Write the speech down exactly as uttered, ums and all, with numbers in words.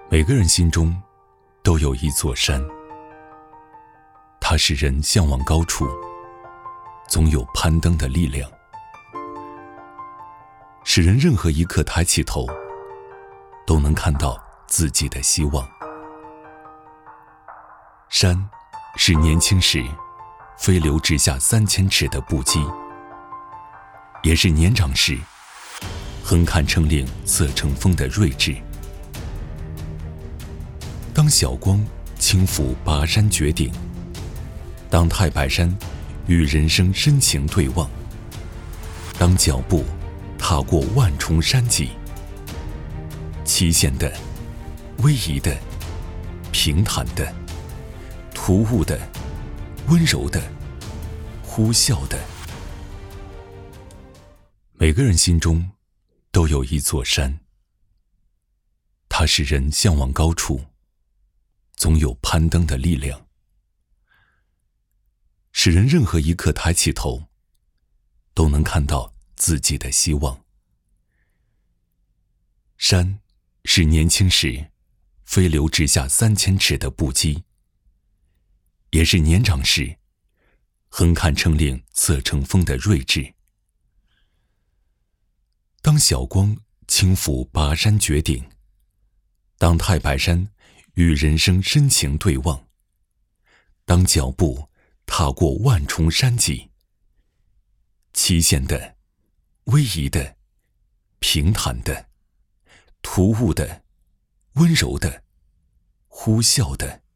每个人心中都有一座山，它使人向往高处，总有攀登的力量，使人任何一刻抬起头，都能看到自己的希望。山是年轻时飞流直下三千尺的步机，也是年长时横看成岭侧成峰的睿智。当晓光轻抚拔山绝顶，当太白山与人生深情对望，当脚步踏过万重山脊，期限的、逶迤的、平坦的、突兀的、温柔的、呼啸的。每个人心中都有一座山，它使人向往高处，总有攀登的力量，使人任何一刻抬起头，都能看到自己的希望。山是年轻时飞流直下三千尺的步机，也是年长时横看成岭侧成峰的睿智。当晓光轻抚拔山绝顶，当太白山与人生深情对望，当脚步踏过万重山脊，期限的、逶迤的、平坦的、突兀的、温柔的、呼啸的。